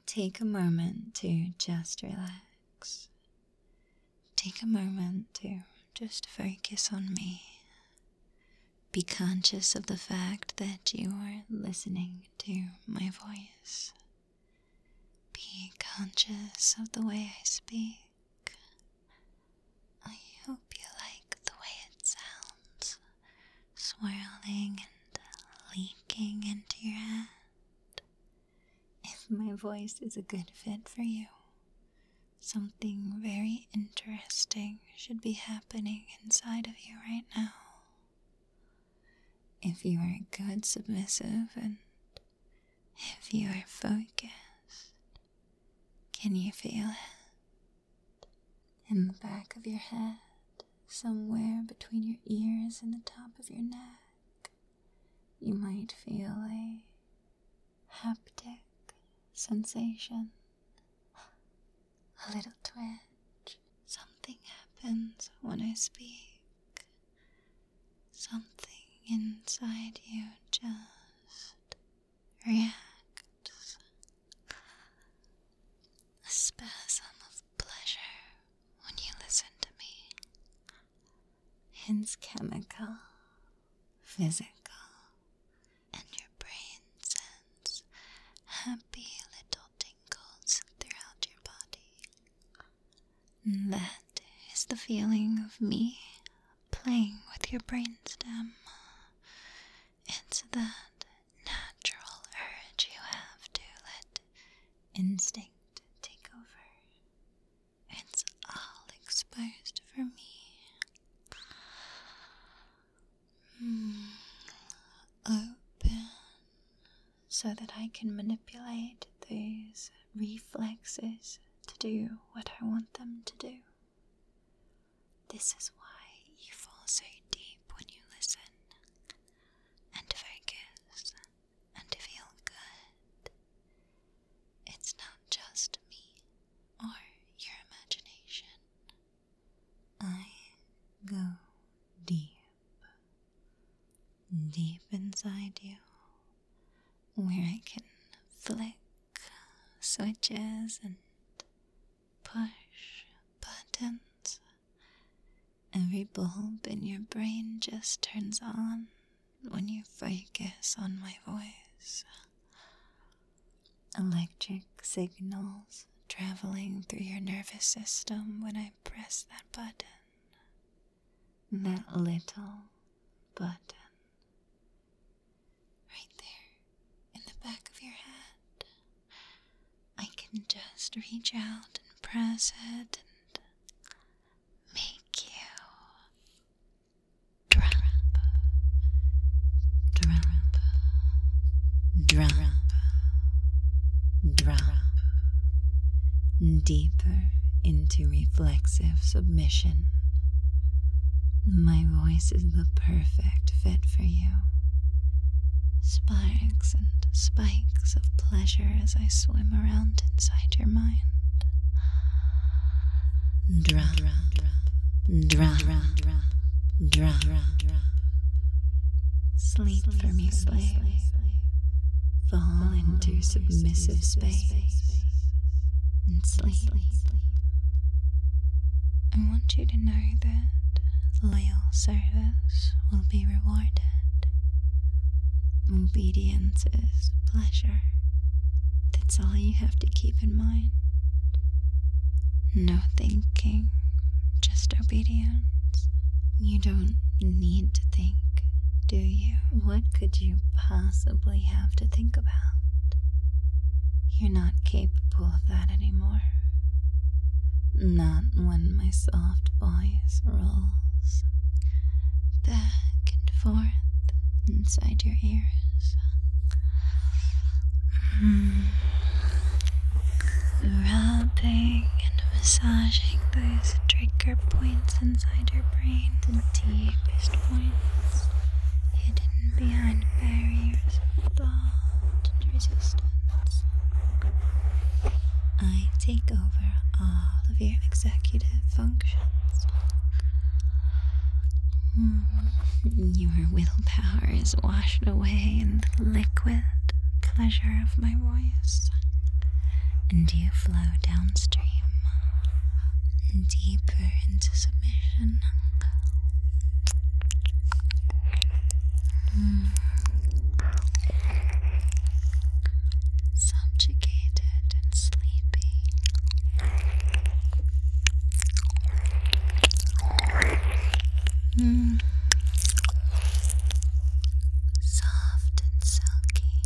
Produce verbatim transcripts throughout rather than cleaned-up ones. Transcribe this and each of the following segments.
take a moment to just relax. Take a moment to just focus on me. Be conscious of the fact that you are listening to my voice. Be conscious of the way I speak. I hope you like the way it sounds, swirling and leaking into your head. If my voice is a good fit for you, something very interesting should be happening inside of you right now. If you are a good submissive and if you are focused, can you feel it? In the back of your head, somewhere between your ears and the top of your neck, you might feel a haptic sensation, a little twitch. Something happens when I speak. Something inside you just reacts. A spasm of pleasure when you listen to me. It's chemical, physical, and your brain sends happy little tingles throughout your body. That is the feeling of me playing with your brainstem. It's that natural urge you have to let instinct take over. It's all exposed for me. Mm. Open so that I can manipulate those reflexes to do what I want them to do. This is why you fall so deep when you listen and focus and feel good. It's not just me or your imagination. I go deep, deep inside you, where I can flick switches and push buttons. Every bulb in your brain just turns on when you focus on my voice. Electric signals traveling through your nervous system when I press that button. That little button. Right there in the back of your head. I can just reach out and press it and make you drop, drop, drop, drop, deeper into reflexive submission. My voice is the perfect fit for you. Sparks and spikes of pleasure as I swim around inside your mind. Drop, drop, drop, drop, drop. Sleep for me, slave. Fall into submissive space and sleep. I want you to know that loyal service will be rewarded. Obedience is pleasure. That's all you have to keep in mind. No thinking, just obedience. You don't need to think, do you? What could you possibly have to think about? You're not capable of that anymore. Not when my soft voice rolls back and forth inside your ears. Mm. Rubbing and massaging those trigger points inside your brain, the deepest points hidden behind barriers of thought and resistance. I take over all of your executive functions. Mm. Your willpower is washed away in the liquid pleasure of my voice. and you flow downstream, deeper into submission. Mm. Subjugated and sleepy. Mm. Soft and silky.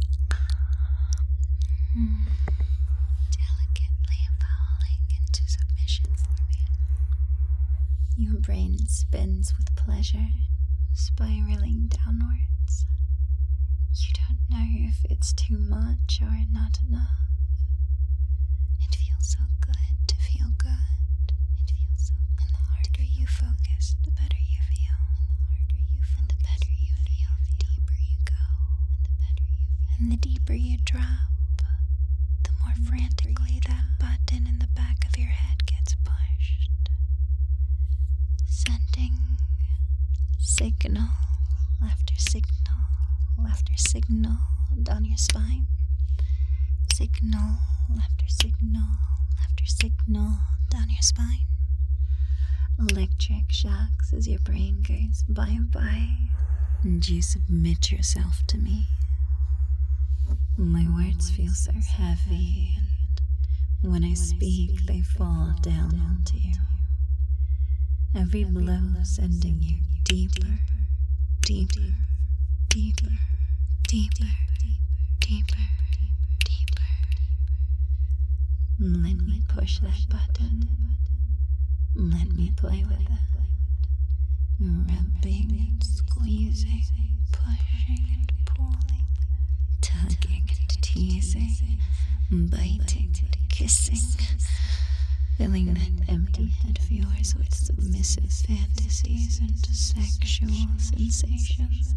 Mm. Delicately falling into submission for me. Your brain spins with pleasure, spiraling downwards. You don't know if it's too much or not enough. It feels so good to feel good. It feels so good. And the harder you focus, the better you feel. And the harder you focus, and the better you feel. The deeper you go, and the better you feel. And the deeper you drop, the more frantically that button in the back of your head gets pushed, sending signal after signal after signal down your spine. Signal after signal after signal down your spine. Electric shocks as your brain goes bye bye, and you submit yourself to me. My words feel so heavy, and when I speak, they fall down onto you. Every blow sending you deeper, deeper, deeper, deeper, deeper, deeper. Let me push that button. Let me play with it. Rubbing and squeezing, pushing and pulling, tugging and teasing, biting and kissing, filling that empty head of yours with submissive fantasies and sexual sensations.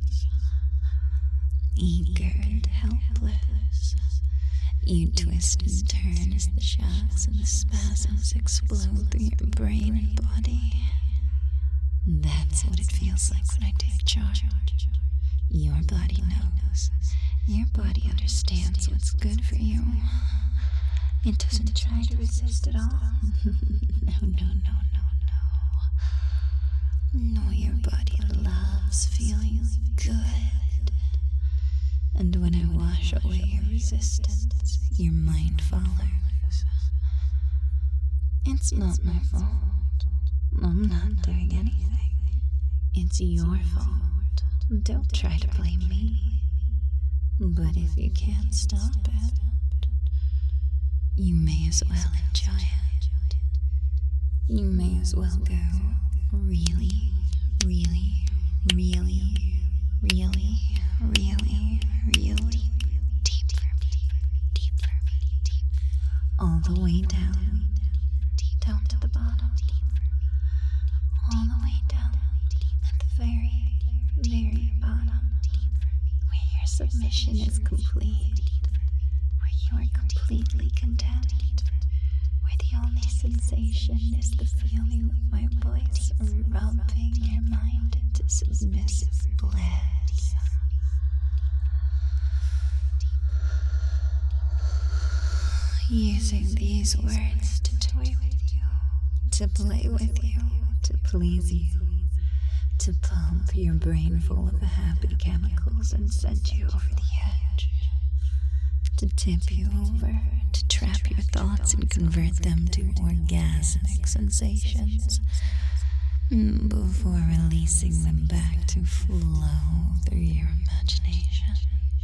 Eager and helpless, you twist and turn as the shocks and the spasms explode through your brain and body. That's what it feels like when I take charge. Your body knows. Your body understands what's good for you. It doesn't try to resist at all. No, no, no, no, no. No, your body loves feeling good. And when I wash away your resistance, your mind follows. It's not my fault. I'm not doing anything. It's your fault. Don't try to blame me. But if you can't stop it, you may as well enjoy it. You may as well go really, really, really, really, really, really deep for me, deep for me, deep, all the way down, down to the bottom, all the way down at the very, very bottom, where your submission is complete, where you are completely content, where the only sensation is the feeling of my voice rubbing your mind into submissive bliss. Using these words to toy with you, to play with you, to please you, to pump your brain full of happy chemicals and send you over the edge, to tip you over, to trap your thoughts and convert them to orgasmic sensations, before releasing them back to flow through your imagination.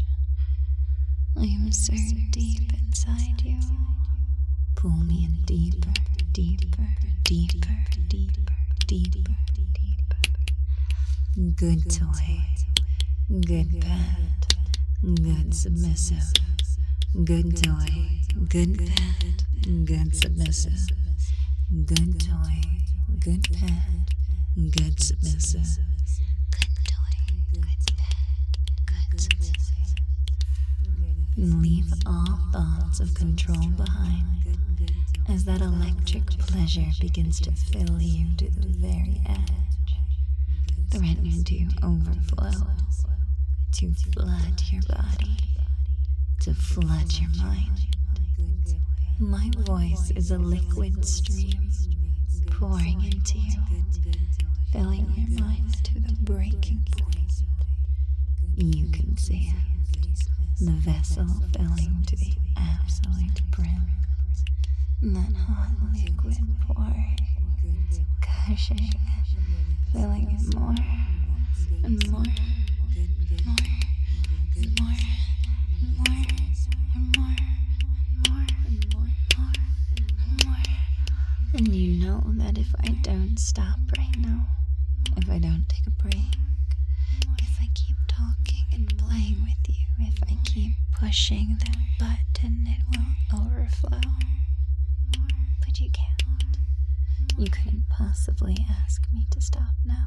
I am so deep inside you. Pull me in deeper, deeper, deeper, deeper, deeper, deeper. Good toy, good pet, good submissive. Good toy, good pet, good submissive. Good toy, good pet, good submissive. Good toy, good pet, good submissive. Leave all thoughts of control behind as that electric pleasure begins to fill you to the very edge, threatening to overflow, to flood your body, to flood your mind. My voice is a liquid stream pouring into you, filling your mind to the breaking point. You can see it, the vessel filling to the absolute brim. That hot liquid pouring, gushing, filling it more and more, more and more and more and more and more and more and more. And you know that if I don't stop right now, if I don't take a break, if I keep talking and playing with you, if I keep pushing that button, it will overflow. But you can't. You couldn't possibly ask me to stop now.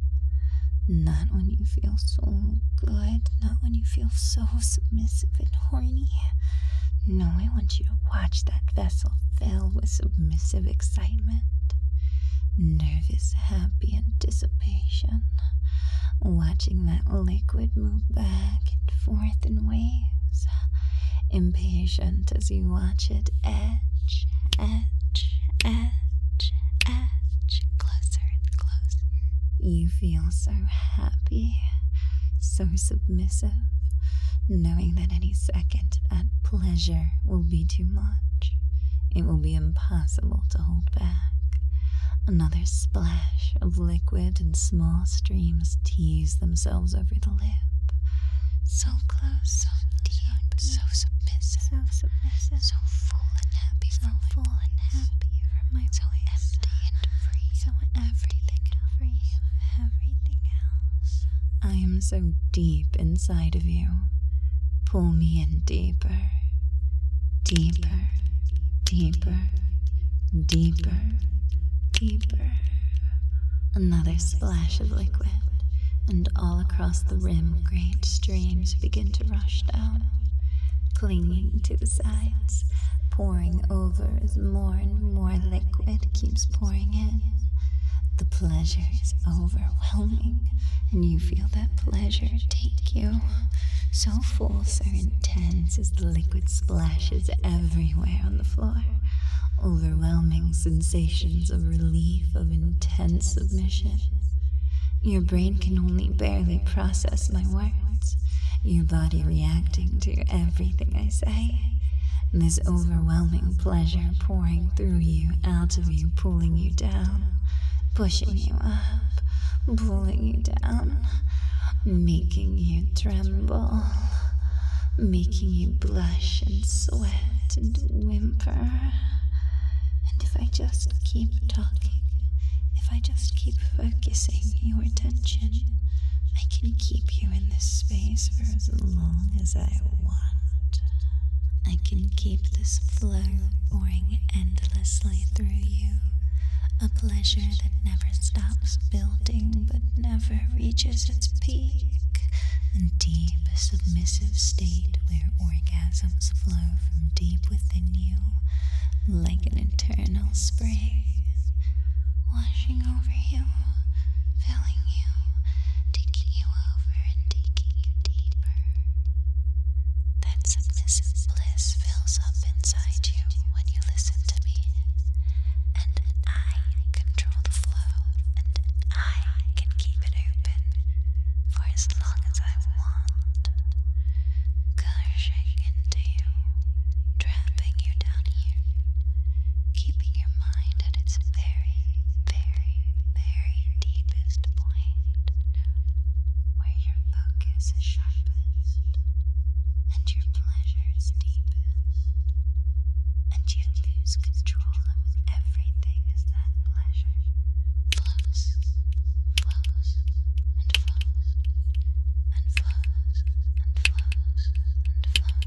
Not when you feel so good, not when you feel so submissive and horny. No, I want you to watch that vessel fill with submissive excitement, nervous, happy anticipation, watching that liquid move back and forth in waves, impatient as you watch it edge, edge, edge, edge, closer and closer. You feel so happy, so submissive, knowing that any second that pleasure will be too much. It will be impossible to hold back. Another splash of liquid and small streams tease themselves over the lip. So close, so deep, so submissive, so submissive, so full and happy, so full and happy for my so empty and free, so everything and free of everything else. I am so deep inside of you. Pull me in deeper, deeper, deeper, deeper, deeper. Another splash of liquid, and all across the rim great streams begin to rush down, clinging to the sides, pouring over as more and more liquid keeps pouring in. The pleasure is overwhelming, and you feel that pleasure take you, so full, so intense as the liquid splashes everywhere on the floor. Overwhelming sensations of relief, of intense submission. Your brain can only barely process my words, your body reacting to everything I say. This overwhelming pleasure pouring through you, out of you, pulling you down, pushing you up, pulling you down, making you tremble, making you blush and sweat and whimper. And if I just keep talking, if I just keep focusing your attention, I can keep you in this space for as long as I want. I can keep this flow pouring endlessly through you, a pleasure that never stops building but never reaches its peak, a deep, submissive state where orgasms flow from deep within you, like an eternal spring, washing over you, filling you, taking you over and taking you deeper. That submissive bliss fills up inside you when you listen to me, and I control the flow, and I can keep it open for as long as I want, gushing into you, trapping you down here, keeping your mind at its very, very, very deepest point, where your focus is sharpest, and your pleasure is deepest, and you lose control of everything as that pleasure flows, flows, and flows, and flows, and flows, and flows.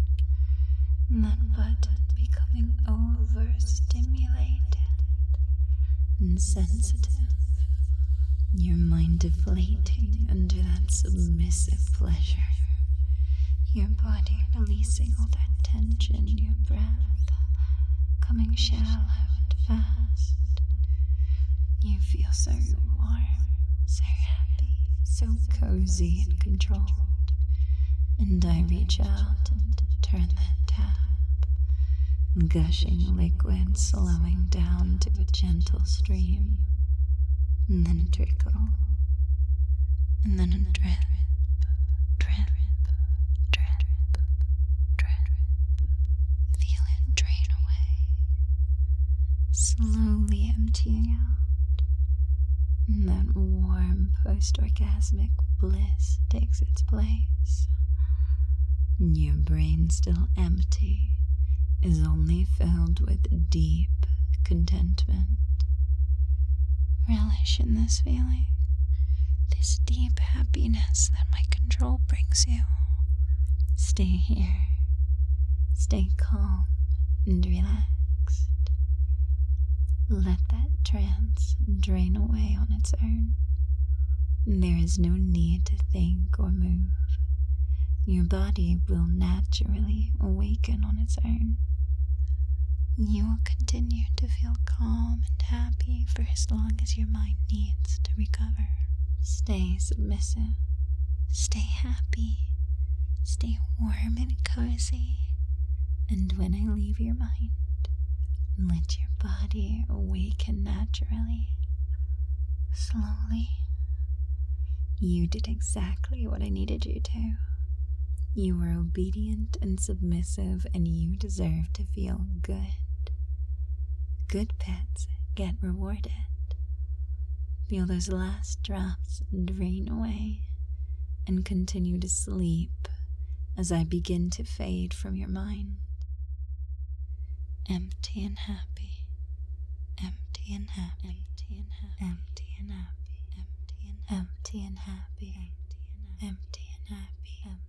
That button becoming overstimulated and sensitive, your mind deflating under that submissive pleasure, your body releasing all that tension, your breath coming shallow and fast. You feel so warm, so happy, so cozy and controlled, and I reach out and turn that tap, gushing liquid slowing down to a gentle stream, and then a trickle, and then a drip, drip, drip, drip. Feel it drain away, slowly emptying out, and that warm post-orgasmic bliss takes its place. Your brain, still empty, is only filled with deep contentment. Relish in this feeling, this deep happiness that my control brings you. Stay here, stay calm and relaxed. Let that trance drain away on its own. There is no need to think or move. Your body will naturally awaken on its own. You will continue to feel calm and happy for as long as your mind needs to recover. Stay submissive, stay happy, stay warm and cozy, and when I leave your mind, let your body awaken naturally, slowly. You did exactly what I needed you to. You were obedient and submissive, and you deserve to feel good. Good pets get rewarded. Feel those last drops drain away and continue to sleep as I begin to fade from your mind. Empty and happy, empty and happy, empty and happy, empty and happy, empty and happy, empty and happy, empty and happy, empty and happy.